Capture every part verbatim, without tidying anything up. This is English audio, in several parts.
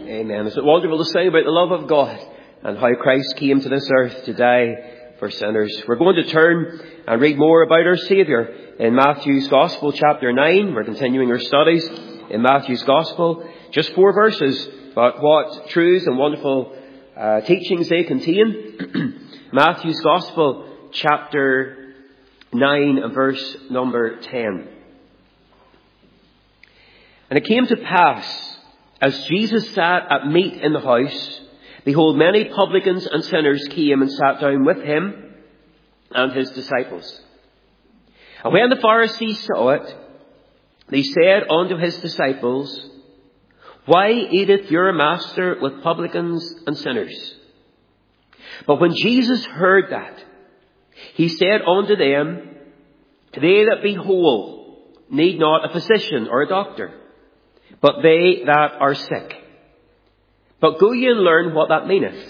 Amen. Is it wonderful to sing about the love of God and how Christ came to this earth to die for sinners? We're going to turn and read more about our Saviour in Matthew's Gospel, chapter nine. We're continuing our studies in Matthew's Gospel. Just four verses, but what truths and wonderful uh, teachings they contain. Matthew's Gospel, chapter nine and verse number ten. And it came to pass, as Jesus sat at meat in the house, behold, many publicans and sinners came and sat down with him and his disciples. And when the Pharisees saw it, they said unto his disciples, Why eateth your master with publicans and sinners? But when Jesus heard that, he said unto them, They that be whole need not a physician or a doctor, but they that are sick. But go ye and learn what that meaneth.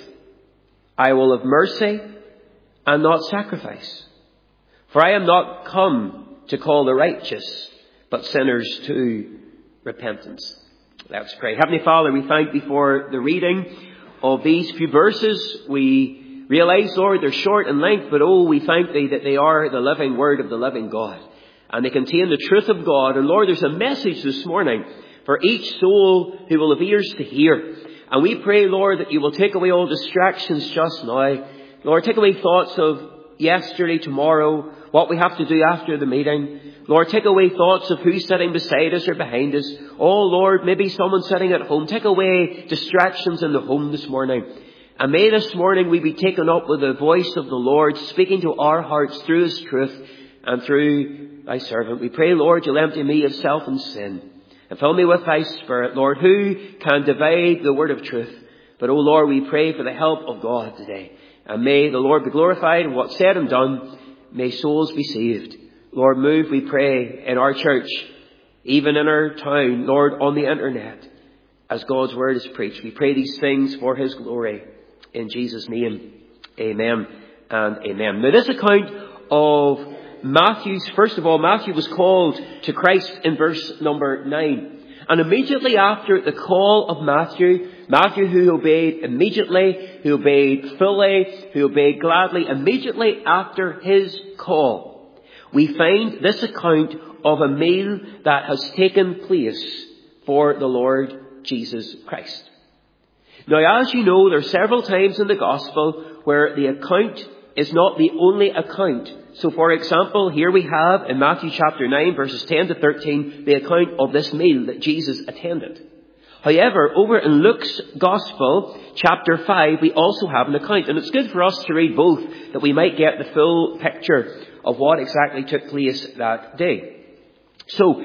I will have mercy and not sacrifice. For I am not come to call the righteous, but sinners to repentance. Let's pray. Heavenly Father, we thank Thee for the reading of these few verses. We realize, Lord, they're short in length, but oh, we thank Thee that they are the living word of the living God. And they contain the truth of God. And Lord, there's a message this morning for each soul who will have ears to hear. And we pray, Lord, that You will take away all distractions just now. Lord, take away thoughts of yesterday, tomorrow, what we have to do after the meeting. Lord, take away thoughts of who's sitting beside us or behind us. Oh, Lord, maybe someone sitting at home. Take away distractions in the home this morning. And may this morning we be taken up with the voice of the Lord, speaking to our hearts through His truth and through Thy servant. We pray, Lord, You'll empty me of self and sin. And fill me with Thy Spirit, Lord, who can divide the word of truth. But, oh Lord, we pray for the help of God today. And may the Lord be glorified in what's said and done. May souls be saved. Lord, move, we pray, in our church, even in our town, Lord, on the internet, as God's word is preached. We pray these things for His glory. In Jesus' name, amen and amen. Now, this account of Matthew's, first of all, Matthew was called to Christ in verse number nine. And immediately after the call of Matthew, Matthew who obeyed immediately, who obeyed fully, who obeyed gladly, immediately after his call, we find this account of a meal that has taken place for the Lord Jesus Christ. Now, as you know, there are several times in the Gospel where the account is not the only account. So, for example, here we have in Matthew chapter nine, verses ten to thirteen, the account of this meal that Jesus attended. However, over in Luke's Gospel, chapter five, we also have an account. And it's good for us to read both, that we might get the full picture of what exactly took place that day. So,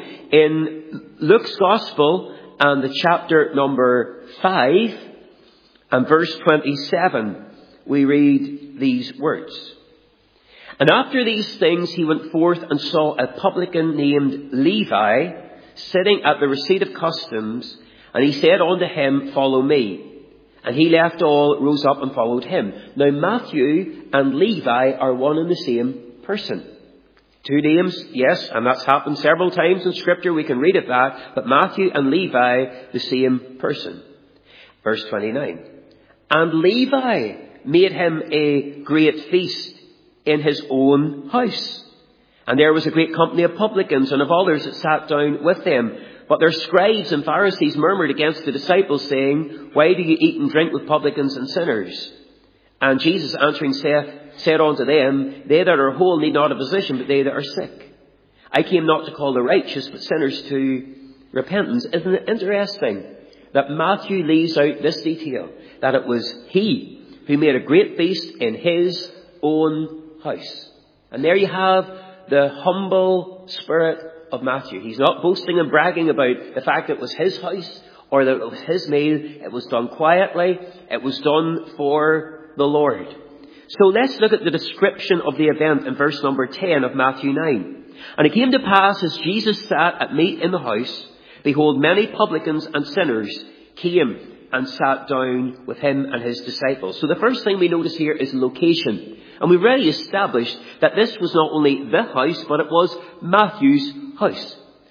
in Luke's Gospel and the chapter number five and verse twenty-seven, we read these words. And after these things he went forth and saw a publican named Levi sitting at the receipt of customs, and he said unto him, Follow me. And he left all, rose up and followed him. Now Matthew and Levi are one and the same person. Two names, yes, and that's happened several times in Scripture. We can read of that. But Matthew and Levi, the same person. Verse twenty-nine. And Levi made him a great feast in his own house. And there was a great company of publicans and of others that sat down with them. But their scribes and Pharisees murmured against the disciples, saying, Why do you eat and drink with publicans and sinners? And Jesus answering saith, said unto them, They that are whole need not a physician, but they that are sick. I came not to call the righteous, but sinners to repentance. Isn't it interesting that Matthew leaves out this detail, that it was he who made a great feast in his own house. And there you have the humble spirit of Matthew. He's not boasting and bragging about the fact that it was his house or that it was his meal. It was done quietly. It was done for the Lord. So let's look at the description of the event in verse number ten of Matthew nine. And it came to pass, as Jesus sat at meat in the house, behold, many publicans and sinners came and sat down with him and his disciples. So the first thing we notice here is location. And we've already established that this was not only the house, but it was Matthew's house.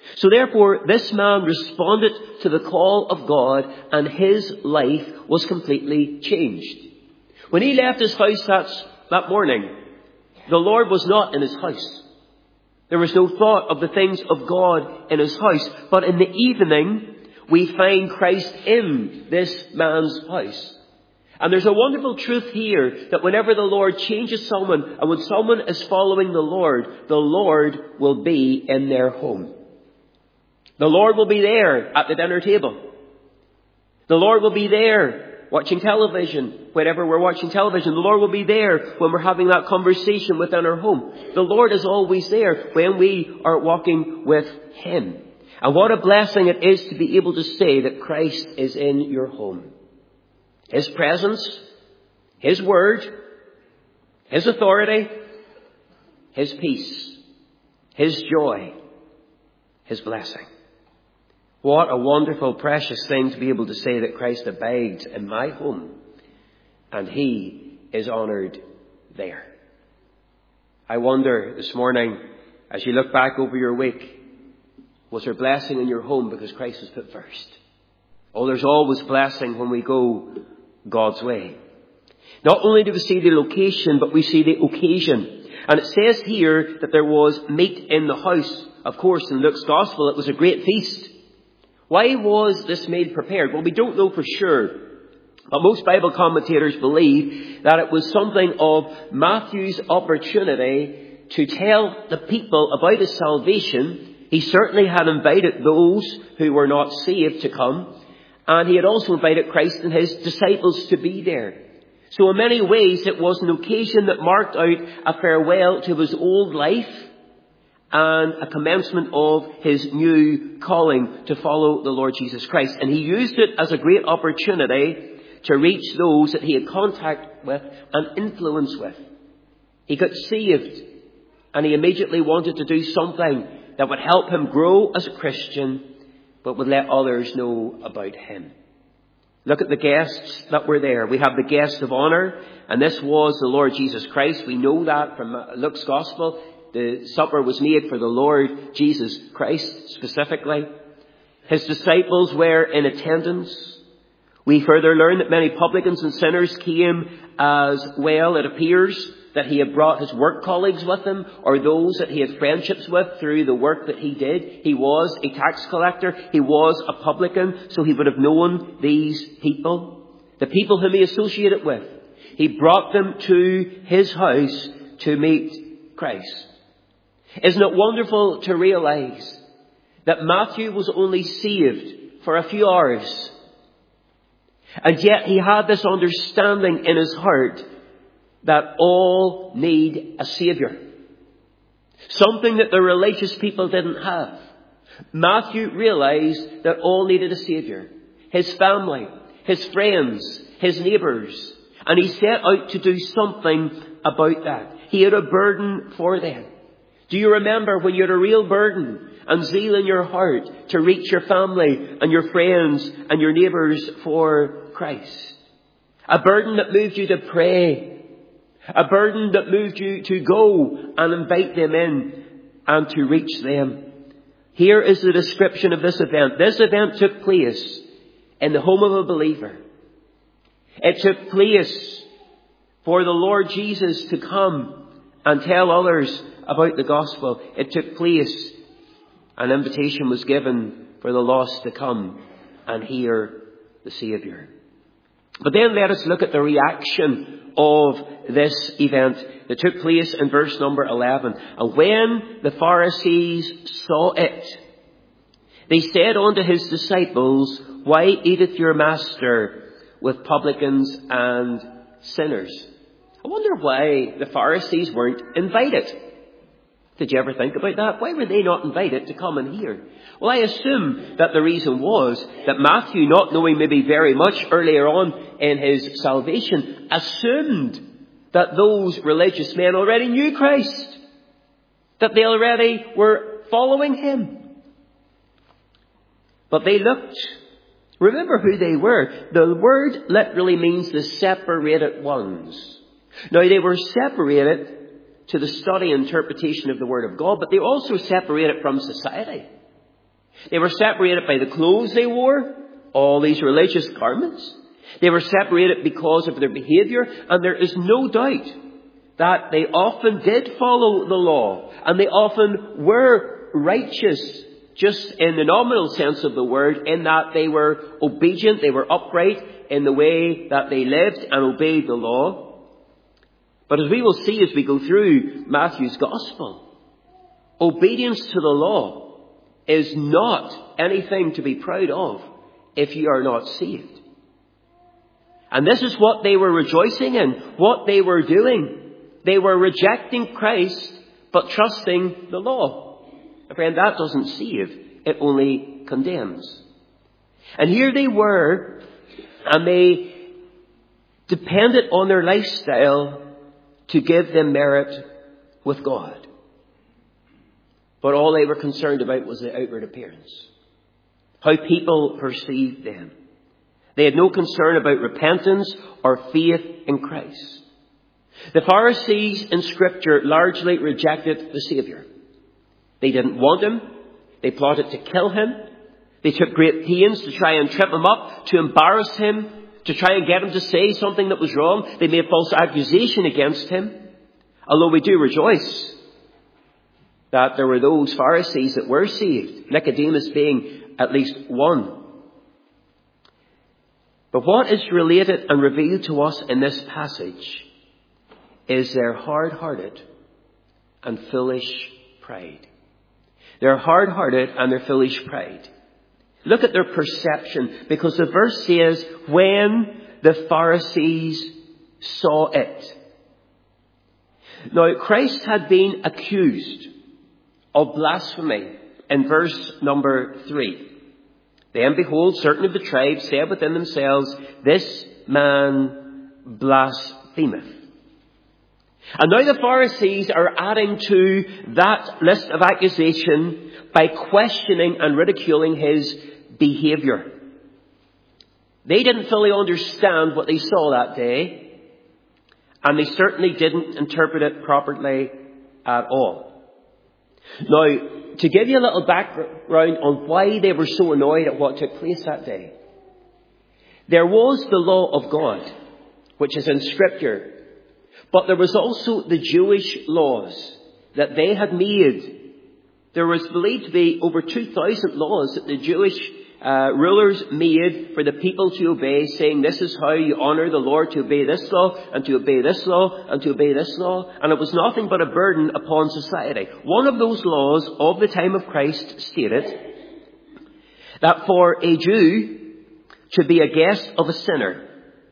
So therefore, this man responded to the call of God, and his life was completely changed. When he left his house that, that morning, the Lord was not in his house. There was no thought of the things of God in his house. But in the evening, we find Christ in this man's house. And there's a wonderful truth here that whenever the Lord changes someone, and when someone is following the Lord, the Lord will be in their home. The Lord will be there at the dinner table. The Lord will be there watching television, whenever we're watching television. The Lord will be there when we're having that conversation within our home. The Lord is always there when we are walking with Him. And what a blessing it is to be able to say that Christ is in your home. His presence, His word, His authority, His peace, His joy, His blessing. What a wonderful, precious thing to be able to say that Christ abides in my home and He is honoured there. I wonder this morning, as you look back over your week, was there blessing in your home because Christ was put first? Oh, there's always blessing when we go God's way. Not only do we see the location, but we see the occasion. And it says here that there was meat in the house. Of course, in Luke's Gospel, it was a great feast. Why was this meal prepared? Well, we don't know for sure. But most Bible commentators believe that it was something of Matthew's opportunity to tell the people about his salvation. He certainly had invited those who were not saved to come. And he had also invited Christ and his disciples to be there. So in many ways, it was an occasion that marked out a farewell to his old life and a commencement of his new calling to follow the Lord Jesus Christ. And he used it as a great opportunity to reach those that he had contact with and influence with. He got saved, and he immediately wanted to do something that would help him grow as a Christian, but would let others know about him. Look at the guests that were there. We have the guest of honour, and this was the Lord Jesus Christ. We know that from Luke's Gospel. The supper was made for the Lord Jesus Christ specifically. His disciples were in attendance. We further learn that many publicans and sinners came as well. It appears that he had brought his work colleagues with him, or those that he had friendships with through the work that he did. He was a tax collector. He was a publican, so he would have known these people, the people whom he associated with. He brought them to his house to meet Christ. Isn't it wonderful to realize that Matthew was only saved for a few hours, and yet he had this understanding in his heart that all need a Saviour. Something that the religious people didn't have. Matthew realized that all needed a Saviour. His family, his friends, his neighbours. And he set out to do something about that. He had a burden for them. Do you remember when you had a real burden and zeal in your heart to reach your family and your friends and your neighbours for Christ? A burden that moved you to pray. A burden that moved you to go and invite them in and to reach them. Here is the description of this event. This event took place in the home of a believer. It took place for the Lord Jesus to come and tell others about the gospel. It took place. An invitation was given for the lost to come and hear the Saviour. But then let us look at the reaction of this event that took place in verse number eleven. And when the Pharisees saw it, they said unto his disciples, Why eateth your master with publicans and sinners? I wonder why the Pharisees weren't invited. Did you ever think about that? Why were they not invited to come and hear? Well, I assume that the reason was that Matthew, not knowing maybe very much earlier on in his salvation, assumed that those religious men already knew Christ, that they already were following him. But they looked. Remember who they were. The word literally means the separated ones. Now, they were separated to the study and interpretation of the Word of God, but they also separated from society. They were separated by the clothes they wore, all these religious garments. They were separated because of their behavior, and there is no doubt that they often did follow the law, and they often were righteous, just in the nominal sense of the word, in that they were obedient, they were upright in the way that they lived and obeyed the law. But as we will see as we go through Matthew's Gospel, obedience to the law is not anything to be proud of if you are not saved. And this is what they were rejoicing in, what they were doing. They were rejecting Christ, but trusting the law. And friend, that doesn't save, it only condemns. And here they were, and they depended on their lifestyle to give them merit with God. But all they were concerned about was the outward appearance, how people perceived them. They had no concern about repentance or faith in Christ. The Pharisees in Scripture largely rejected the Saviour. They didn't want him. They plotted to kill him. They took great pains to try and trip him up, to embarrass him, to try and get him to say something that was wrong. They made false accusation against him. Although we do rejoice that there were those Pharisees that were saved, Nicodemus being at least one. But what is related and revealed to us in this passage is their hard-hearted and foolish pride. Their hard-hearted and their foolish pride. Look at their perception, because the verse says, when the Pharisees saw it. Now, Christ had been accused of blasphemy in verse number three. Then behold, certain of the tribes said within themselves, this man blasphemeth. And now the Pharisees are adding to that list of accusation by questioning and ridiculing his behaviour. They didn't fully understand what they saw that day, and they certainly didn't interpret it properly at all. Now, to give you a little background on why they were so annoyed at what took place that day. There was the law of God, which is in Scripture. But there was also the Jewish laws that they had made. There was believed to be over two thousand laws that the Jewish uh, rulers made for the people to obey, saying this is how you honour the Lord, to obey this law, and to obey this law, and to obey this law. And it was nothing but a burden upon society. One of those laws of the time of Christ stated that for a Jew to be a guest of a sinner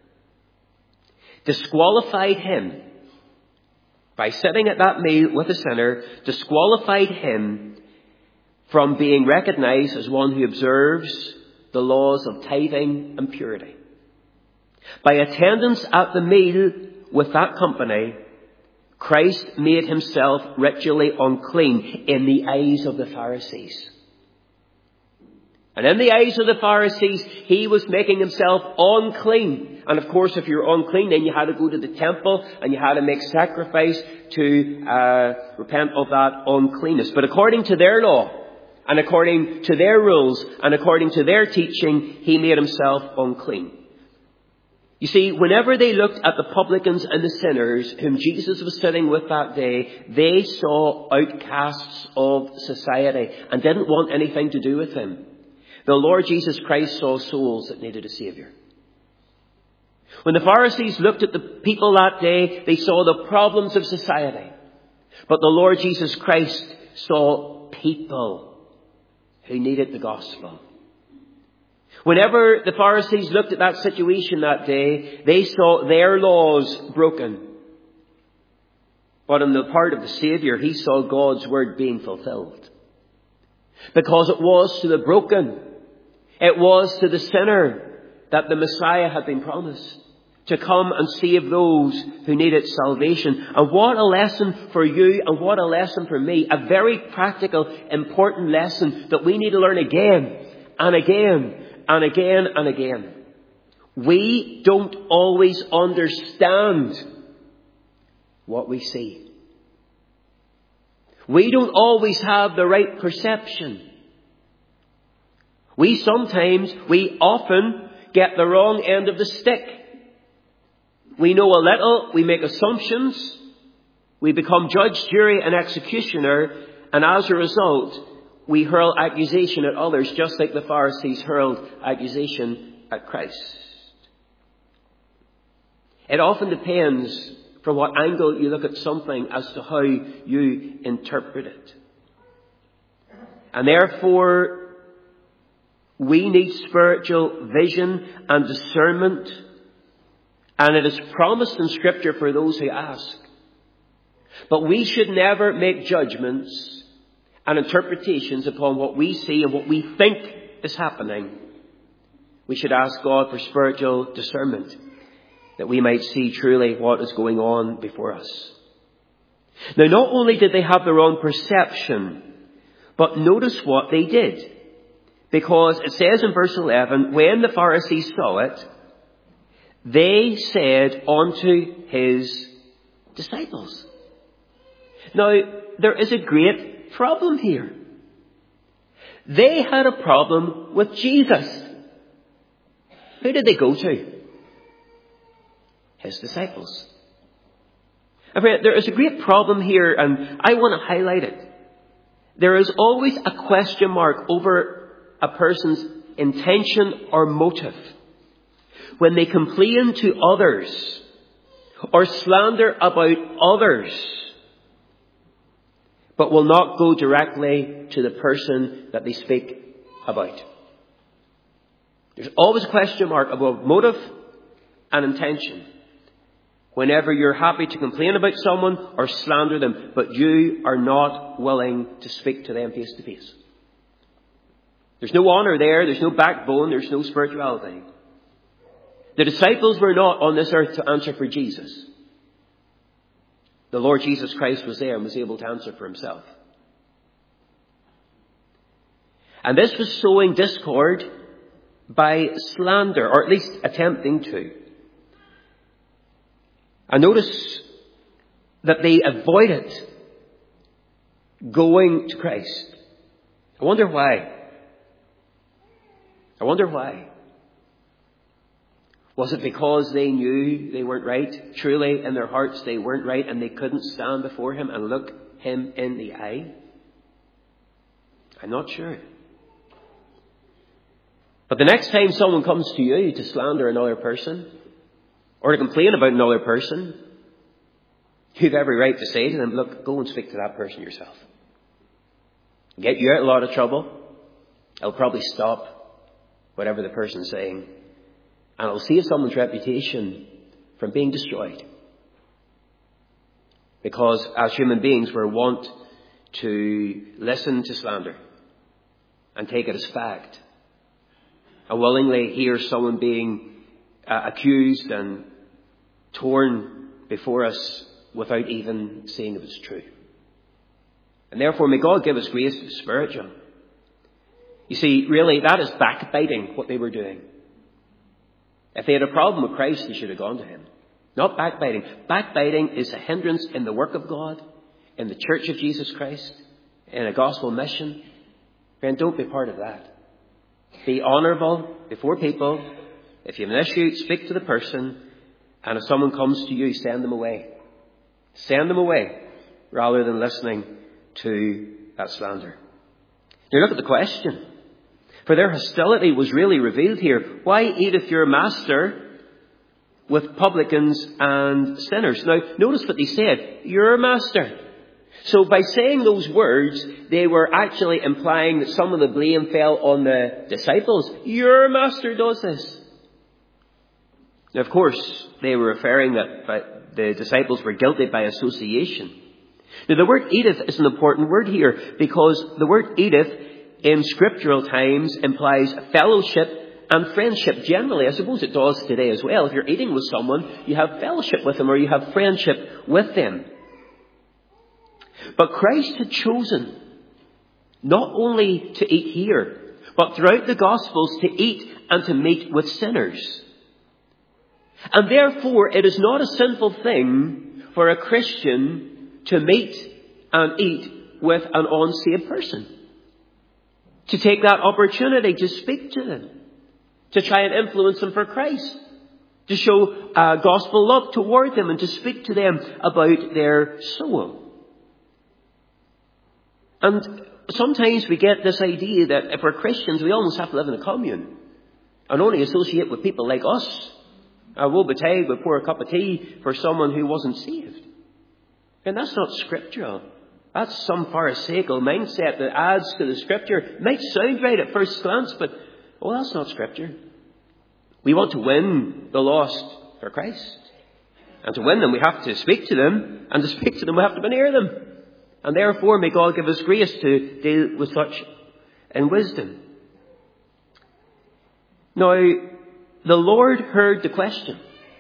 disqualified him, by sitting at that meal with a sinner, disqualified him from being recognized as one who observes the laws of tithing and purity. By attendance at the meal with that company, Christ made himself ritually unclean in the eyes of the Pharisees. And in the eyes of the Pharisees, he was making himself unclean. And of course, if you're unclean, then you had to go to the temple and you had to make sacrifice to uh, repent of that uncleanness. But according to their law, and according to their rules, and according to their teaching, he made himself unclean. You see, whenever they looked at the publicans and the sinners whom Jesus was sitting with that day, they saw outcasts of society and didn't want anything to do with him. The Lord Jesus Christ saw souls that needed a Saviour. When the Pharisees looked at the people that day, they saw the problems of society. But the Lord Jesus Christ saw people who needed the gospel. Whenever the Pharisees looked at that situation that day, they saw their laws broken. But on the part of the Saviour, he saw God's word being fulfilled. Because it was to the broken, it was to the sinner that the Messiah had been promised, to come and save those who needed salvation. And what a lesson for you, and what a lesson for me. A very practical, important lesson that we need to learn again and again and again and again. We don't always understand what we see. We don't always have the right perception We sometimes, we often get the wrong end of the stick. We know a little, we make assumptions, we become judge, jury and executioner, and as a result, we hurl accusation at others just like the Pharisees hurled accusation at Christ. It often depends from what angle you look at something as to how you interpret it. And therefore, we need spiritual vision and discernment. And it is promised in Scripture for those who ask. But we should never make judgments and interpretations upon what we see and what we think is happening. We should ask God for spiritual discernment, that we might see truly what is going on before us. Now, not only did they have their own perception, but notice what they did. Because it says in verse eleven, when the Pharisees saw it, they said unto his disciples. Now, there is a great problem here. They had a problem with Jesus. Who did they go to? His disciples. I mean, there is a great problem here, and I want to highlight it. There is always a question mark over a person's intention or motive when they complain to others or slander about others, but will not go directly to the person that they speak about. There's always a question mark about motive and intention whenever you're happy to complain about someone or slander them, but you are not willing to speak to them face to face. There's no honor there, there's no backbone, there's no spirituality. The disciples were not on this earth to answer for Jesus. The Lord Jesus Christ was there and was able to answer for himself. And this was sowing discord by slander, or at least attempting to. And notice that they avoided going to Christ. I wonder why. I wonder why. Was it because they knew they weren't right? Truly, in their hearts, they weren't right and they couldn't stand before him and look him in the eye? I'm not sure. But the next time someone comes to you to slander another person or to complain about another person, you've every right to say to them, look, go and speak to that person yourself. Get you out of a lot of trouble. It'll probably stop whatever the person's saying. And it'll save someone's reputation from being destroyed. Because as human beings, we're wont to listen to slander and take it as fact. And willingly hear someone being uh, accused and torn before us without even seeing if it's true. And therefore, may God give us grace to be spiritual. You see, really, that is backbiting, what they were doing. If they had a problem with Christ, they should have gone to him. Not backbiting. Backbiting is a hindrance in the work of God, in the church of Jesus Christ, in a gospel mission. Friend, don't be part of that. Be honourable before people. If you have an issue, speak to the person. And if someone comes to you, send them away. Send them away rather than listening to that slander. Now look at the question. For their hostility was really revealed here. Why eateth your master with publicans and sinners? Now, notice what they said. Your master. So by saying those words, they were actually implying that some of the blame fell on the disciples. Your master does this. Now, of course, they were referring that the disciples were guilty by association. Now, the word eateth is an important word here because the word eateth in scriptural times implies fellowship and friendship. Generally, I suppose it does today as well. If you're eating with someone, you have fellowship with them or you have friendship with them. But Christ had chosen not only to eat here, but throughout the Gospels to eat and to meet with sinners. And therefore, it is not a sinful thing for a Christian to meet and eat with an unsaved person. to take that opportunity to speak to them, to try and influence them for Christ, to show uh, gospel love toward them and to speak to them about their soul. And sometimes we get this idea that if we're Christians, we almost have to live in a commune and only associate with people like us. Uh, woe betide would pour a cup of tea for someone who wasn't saved. And that's not scriptural. That's some pharisaical mindset that adds to the scripture. It might sound right at first glance, but, oh, that's not scripture. We want to win the lost for Christ. And to win them, we have to speak to them. And to speak to them, we have to be near them. And therefore, may God give us grace to deal with such in wisdom. Now, the Lord heard the question.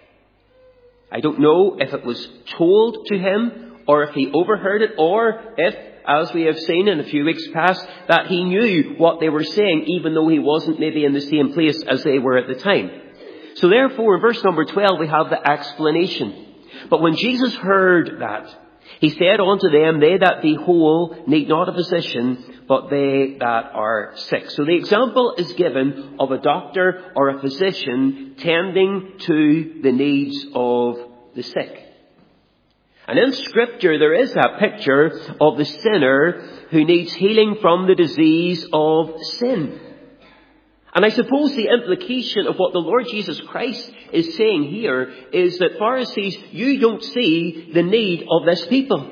I don't know if it was told to him, or if he overheard it, or if, as we have seen in a few weeks past, that he knew what they were saying, even though he wasn't maybe in the same place as they were at the time. So therefore, in verse number twelve, we have the explanation. But when Jesus heard that, he said unto them, they that be whole need not a physician, but they that are sick. So the example is given of a doctor or a physician tending to the needs of the sick. And in Scripture, there is that picture of the sinner who needs healing from the disease of sin. And I suppose the implication of what the Lord Jesus Christ is saying here is that, Pharisees, you don't see the need of this people.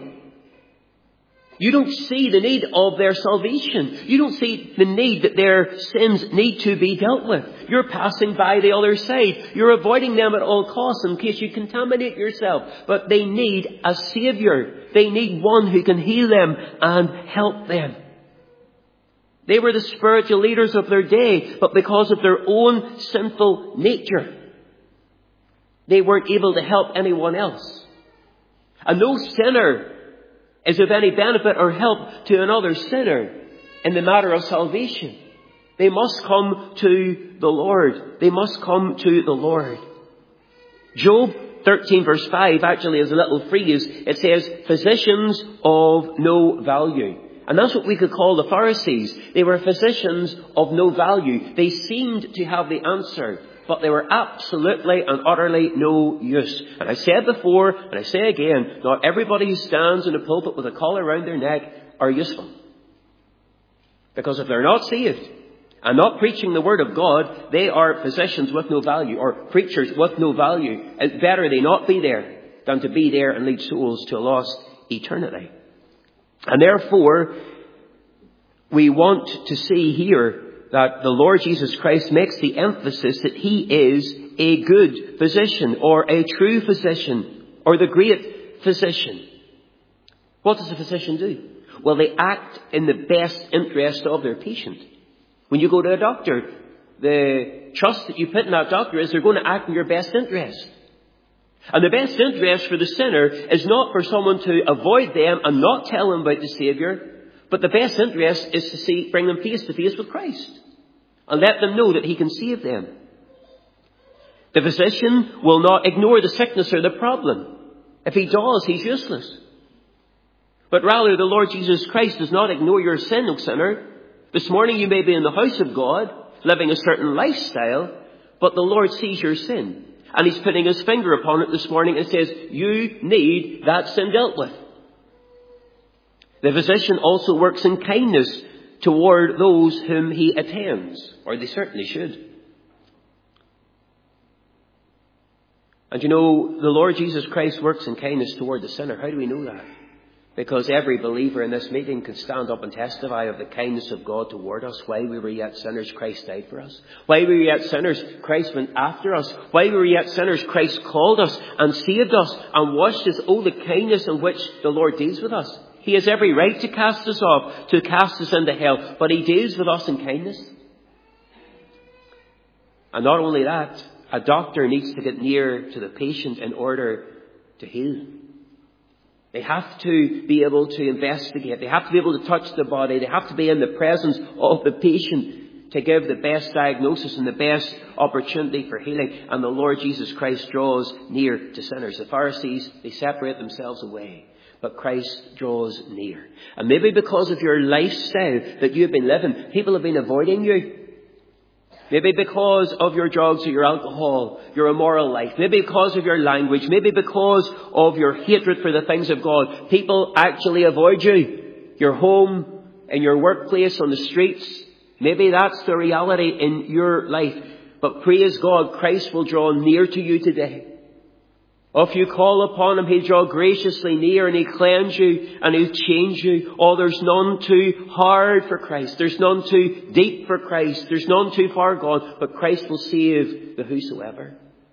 You don't see the need of their salvation. You don't see the need that their sins need to be dealt with. You're passing by the other side. You're avoiding them at all costs in case you contaminate yourself. But they need a Saviour. They need one who can heal them and help them. They were the spiritual leaders of their day, but because of their own sinful nature, they weren't able to help anyone else. And no sinner is of any benefit or help to another sinner in the matter of salvation. They must come to the Lord. They must come to the Lord. Job thirteen verse five actually is a little phrase. It says, physicians of no value. And that's what we could call the Pharisees. They were physicians of no value. They seemed to have the answer, but they were absolutely and utterly no use. And I said before, and I say again, not everybody who stands in a pulpit with a collar around their neck are useful. Because if they're not saved and not preaching the Word of God, they are physicians with no value, or preachers with no value. It's better they not be there than to be there and lead souls to a lost eternity. And therefore, we want to see here that the Lord Jesus Christ makes the emphasis that he is a good physician, or a true physician, or the great physician. What does a physician do? Well, they act in the best interest of their patient. When you go to a doctor, the trust that you put in that doctor is they're going to act in your best interest. And the best interest for the sinner is not for someone to avoid them and not tell them about the Saviour, but the best interest is to see, bring them face to face with Christ and let them know that he can save them. The physician will not ignore the sickness or the problem. If he does, he's useless. But rather, the Lord Jesus Christ does not ignore your sin, O sinner. This morning you may be in the house of God, living a certain lifestyle, but the Lord sees your sin. And he's putting his finger upon it this morning and says, you need that sin dealt with. The physician also works in kindness toward those whom he attends, or they certainly should. And you know, the Lord Jesus Christ works in kindness toward the sinner. How do we know that? Because every believer in this meeting can stand up and testify of the kindness of God toward us. While we were yet sinners, Christ died for us. While we were yet sinners, Christ went after us. While we were yet sinners, Christ called us and saved us and washed us. Oh, the kindness in which the Lord deals with us. He has every right to cast us off, to cast us into hell, but he deals with us in kindness. And not only that, a doctor needs to get near to the patient in order to heal. They have to be able to investigate. They have to be able to touch the body. They have to be in the presence of the patient to give the best diagnosis and the best opportunity for healing. And the Lord Jesus Christ draws near to sinners. The Pharisees, they separate themselves away. but Christ draws near. And maybe because of your lifestyle that you've been living, people have been avoiding you. Maybe because of your drugs or your alcohol, your immoral life. Maybe because of your language. Maybe because of your hatred for the things of God. People actually avoid you. Your home, in your workplace, on the streets. Maybe that's the reality in your life. But praise God, Christ will draw near to you today. If you call upon Him, He'll draw graciously near and He'll cleanse you and He'll change you. Oh, there's none too hard for Christ. There's none too deep for Christ. There's none too far gone. But Christ will save the whosoever.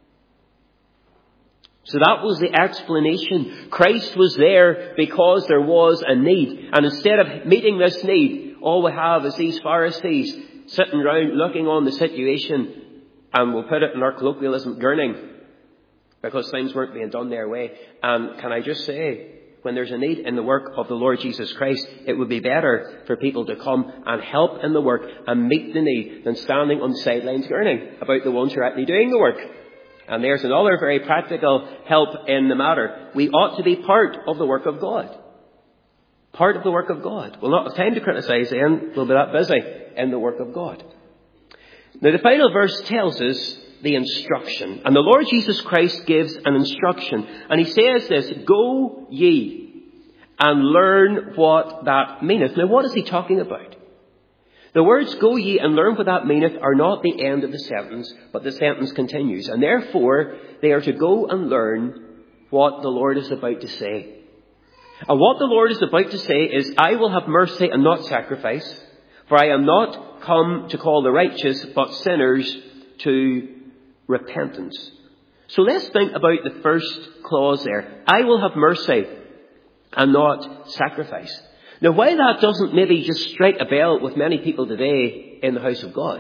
So that was the explanation. Christ was there because there was a need. And instead of meeting this need, all we have is these Pharisees sitting around looking on the situation, and we'll put it in our colloquialism, gurning, because things weren't being done their way. And can I just say, when there's a need in the work of the Lord Jesus Christ, it would be better for people to come and help in the work and meet the need than standing on the sidelines gurning about the ones who are actually doing the work. And there's another very practical help in the matter. We ought to be part of the work of God. Part of the work of God. We'll not have time to criticise then. We'll be that busy in the work of God. Now the final verse tells us the instruction. And the Lord Jesus Christ gives an instruction. And He says this, "Go ye and learn what that meaneth." Now what is He talking about? The words "go ye and learn what that meaneth" are not the end of the sentence, but the sentence continues. And therefore, they are to go and learn what the Lord is about to say. And what the Lord is about to say is, "I will have mercy and not sacrifice, for I am not come to call the righteous, but sinners to repentance." So let's think about the first clause there. "I will have mercy and not sacrifice." Now, while that doesn't maybe just strike a bell with many people today in the house of God,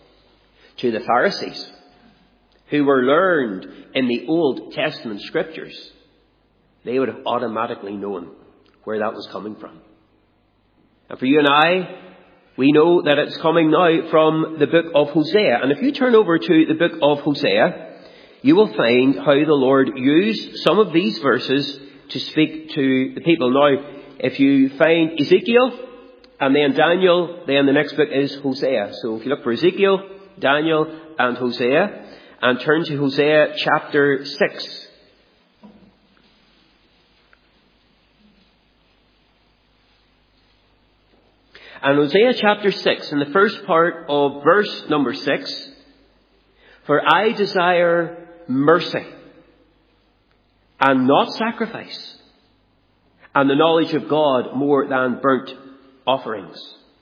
to the Pharisees, who were learned in the Old Testament scriptures, they would have automatically known where that was coming from. And for you and I, we know that it's coming now from the book of Hosea. And if you turn over to the book of Hosea, you will find how the Lord used some of these verses to speak to the people. Now, if you find Ezekiel and then Daniel, then the next book is Hosea. So if you look for Ezekiel, Daniel and Hosea, and turn to Hosea chapter six. And Hosea chapter six, in the first part of verse number six, "For I desire mercy and not sacrifice, and the knowledge of God more than burnt offerings."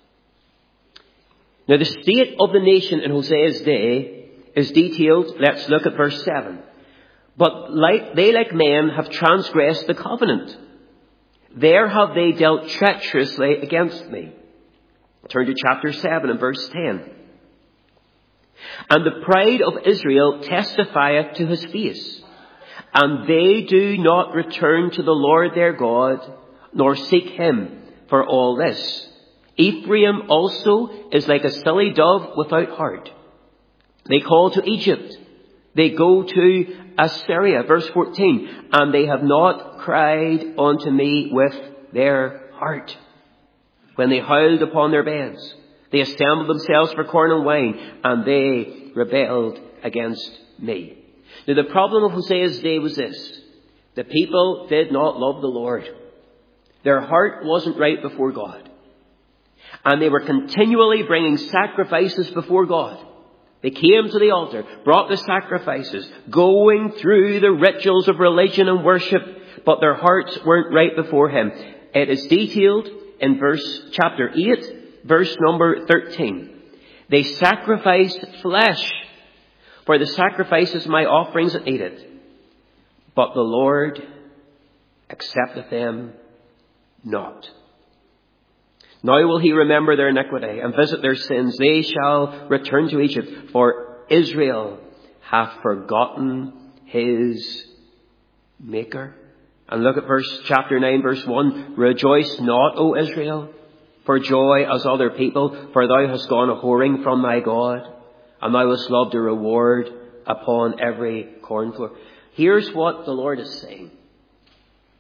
Now the state of the nation in Hosea's day is detailed. Let's look at verse seven. "But like they like men have transgressed the covenant. There have they dealt treacherously against me." Turn to chapter seven and verse ten. "And the pride of Israel testifieth to his face, and they do not return to the Lord their God, nor seek him for all this. Ephraim also is like a silly dove without heart. They call to Egypt. They go to Assyria." Verse fourteen. "And they have not cried unto me with their heart. When they howled upon their beds, they assembled themselves for corn and wine, and they rebelled against me." Now the problem of Hosea's day was this. The people did not love the Lord. Their heart wasn't right before God. And they were continually bringing sacrifices before God. They came to the altar, brought the sacrifices, going through the rituals of religion and worship, but their hearts weren't right before Him. It is detailed in verse chapter eight, verse number thirteen. "They sacrificed flesh, for the sacrifices my offerings and ate it. But the Lord accepteth them not. Now will He remember their iniquity and visit their sins. They shall return to Egypt, for Israel hath forgotten his Maker." And look at verse chapter nine, verse one. "Rejoice not, O Israel, for joy as other people, for thou hast gone a whoring from thy God, and thou hast loved a reward upon every cornfloor." Here's what the Lord is saying.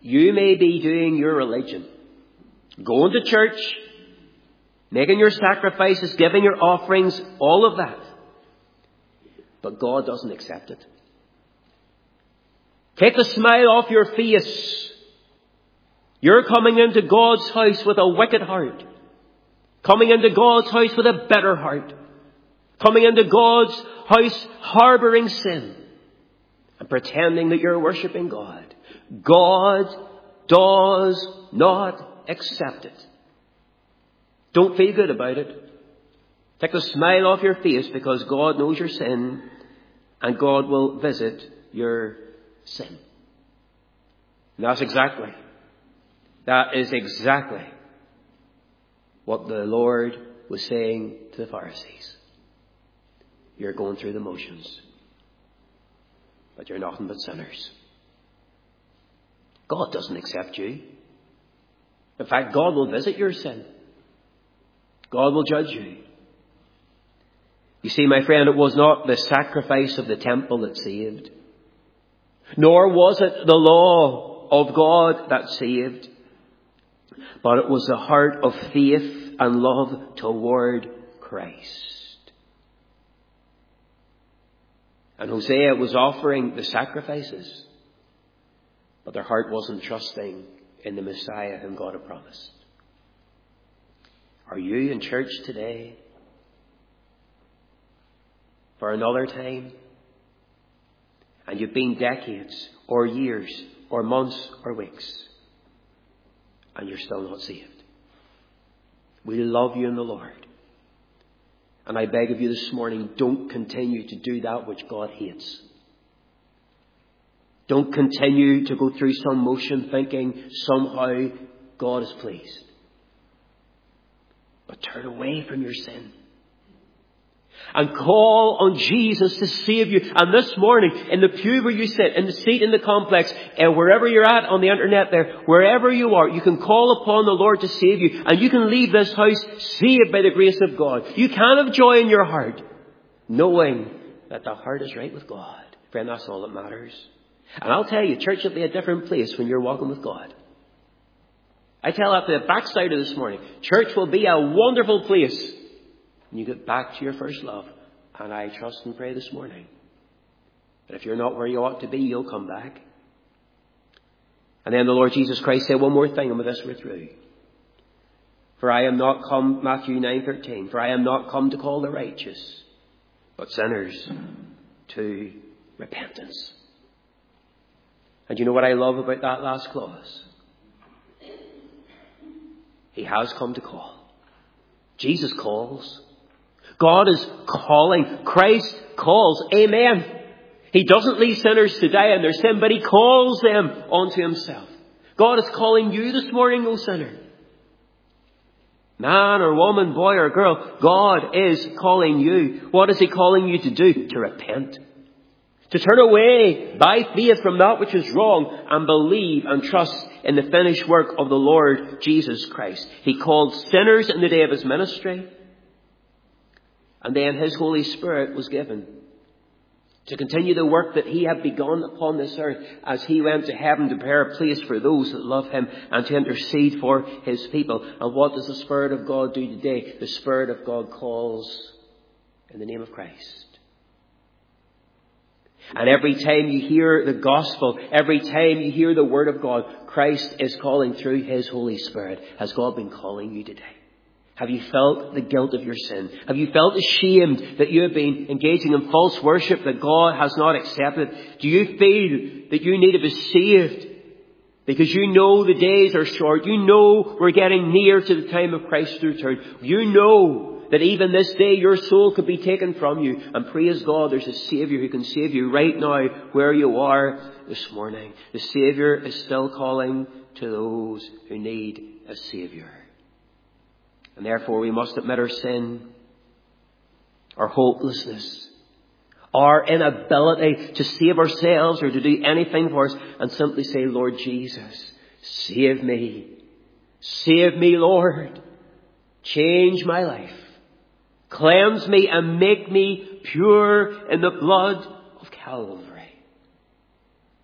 You may be doing your religion, going to church, making your sacrifices, giving your offerings, all of that. But God doesn't accept it. Take the smile off your face. You're coming into God's house with a wicked heart. Coming into God's house with a bitter heart. Coming into God's house harbouring sin. And pretending that you're worshipping God. God does not accept it. Don't feel good about it. Take the smile off your face, because God knows your sin and God will visit your sin. And that's exactly, that is exactly what the Lord was saying to the Pharisees. You're going through the motions, but you're nothing but sinners. God doesn't accept you. In fact, God will visit your sin. God will judge you. You see, my friend, it was not the sacrifice of the temple that saved. Nor was it the law of God that saved. But it was the heart of faith and love toward Christ. And Hosea was offering the sacrifices, but their heart wasn't trusting in the Messiah whom God had promised. Are you in church today for another time? And you've been decades or years or months or weeks, and you're still not saved. We love you in the Lord. And I beg of you this morning, don't continue to do that which God hates. Don't continue to go through some motion thinking somehow God is pleased. But turn away from your sin and call on Jesus to save you. And this morning, in the pew where you sit, in the seat in the complex, and wherever you're at on the internet there, wherever you are, you can call upon the Lord to save you. And you can leave this house saved by the grace of God. You can have joy in your heart, knowing that the heart is right with God. Friend, that's all that matters. And I'll tell you, church will be a different place when you're walking with God. I tell that to the backside of this morning. Church will be a wonderful place when you get back to your first love. And I trust and pray this morning that if you're not where you ought to be, you'll come back. And then the Lord Jesus Christ said one more thing, and with this we're through. For I am not come, Matthew nine thirteen, for I am not come to call the righteous, but sinners to repentance. And you know what I love about that last clause? He has come to call. Jesus calls. God is calling. Christ calls. Amen. He doesn't leave sinners to die in their sin, but He calls them onto Himself. God is calling you this morning, O sinner. Man or woman, boy or girl, God is calling you. What is He calling you to do? To repent. To turn away by faith from that which is wrong and believe and trust in the finished work of the Lord Jesus Christ. He called sinners in the day of His ministry. And then His Holy Spirit was given to continue the work that He had begun upon this earth as He went to heaven to prepare a place for those that love Him and to intercede for His people. And what does the Spirit of God do today? The Spirit of God calls in the name of Christ. And every time you hear the gospel, every time you hear the word of God, Christ is calling through His Holy Spirit. Has God been calling you today? Have you felt the guilt of your sin? Have you felt ashamed that you have been engaging in false worship that God has not accepted? Do you feel that you need to be saved? Because you know the days are short. You know we're getting near to the time of Christ's return. You know that even this day your soul could be taken from you. And praise God, there's a Saviour who can save you right now where you are this morning. The Saviour is still calling to those who need a Saviour. And therefore we must admit our sin, our hopelessness, our inability to save ourselves or to do anything for us, and simply say, Lord Jesus, save me. Save me, Lord. Change my life. Cleanse me and make me pure in the blood of Calvary. And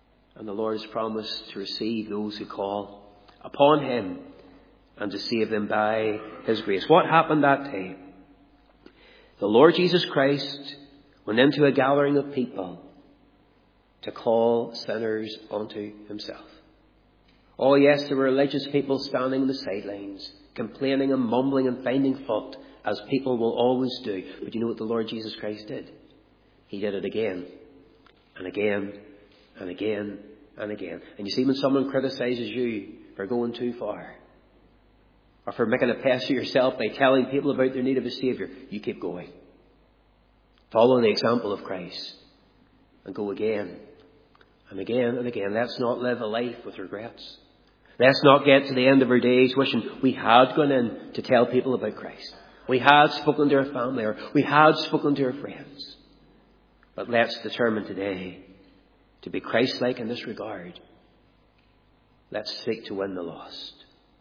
And the Lord has promised to receive those who call upon him and to save them by his grace. What happened that day? The Lord Jesus Christ went into a gathering of people to call sinners unto himself. Oh yes, there were religious people standing on the sidelines, complaining and mumbling and finding fault, as people will always do. But you know what the Lord Jesus Christ did? He did it again and again and again and again. And you see, when someone criticises you for going too far, or for making a pass of yourself by telling people about their need of a Saviour, you keep going. Follow the example of Christ and go again and again and again. Let's not live a life with regrets. Let's not get to the end of our days wishing we had gone in to tell people about Christ. We had spoken to our family, or we had spoken to our friends. But let's determine today to be Christ-like in this regard. Let's seek to win the lost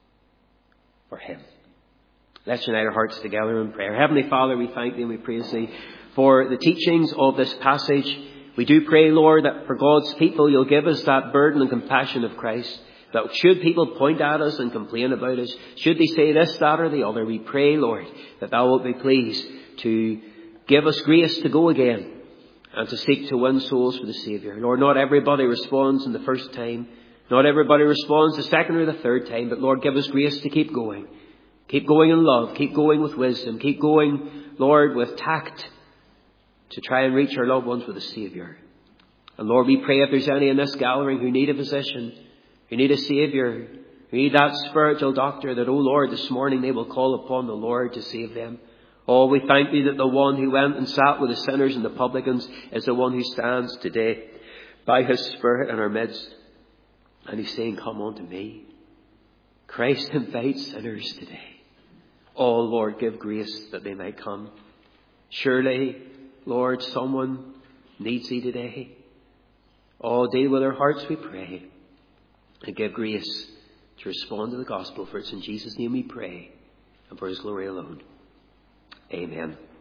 for him. Let's unite our hearts together in prayer. Heavenly Father, we thank thee and we praise thee for the teachings of this passage. We do pray, Lord, that for God's people you'll give us that burden and compassion of Christ. That should people point at us and complain about us, should they say this, that or the other, we pray, Lord, that thou wilt be pleased to give us grace to go again and to seek to win souls for the Saviour. Lord, not everybody responds in the first time. Not everybody responds the second or the third time. But Lord, give us grace to keep going. Keep going in love. Keep going with wisdom. Keep going, Lord, with tact to try and reach our loved ones with the Saviour. And Lord, we pray if there's any in this gathering who need a physician, who need a Saviour, who need that spiritual doctor, that, oh Lord, this morning they will call upon the Lord to save them. Oh, we thank thee that the one who went and sat with the sinners and the publicans is the one who stands today by his Spirit in our midst. And he's saying, come unto me. Christ invites sinners today. Oh Lord, give grace that they might come. Surely, Lord, someone needs thee today. Oh, deal with their hearts, we pray. And give grace to respond to the gospel. For it's in Jesus' name we pray, and for his glory alone. Amen.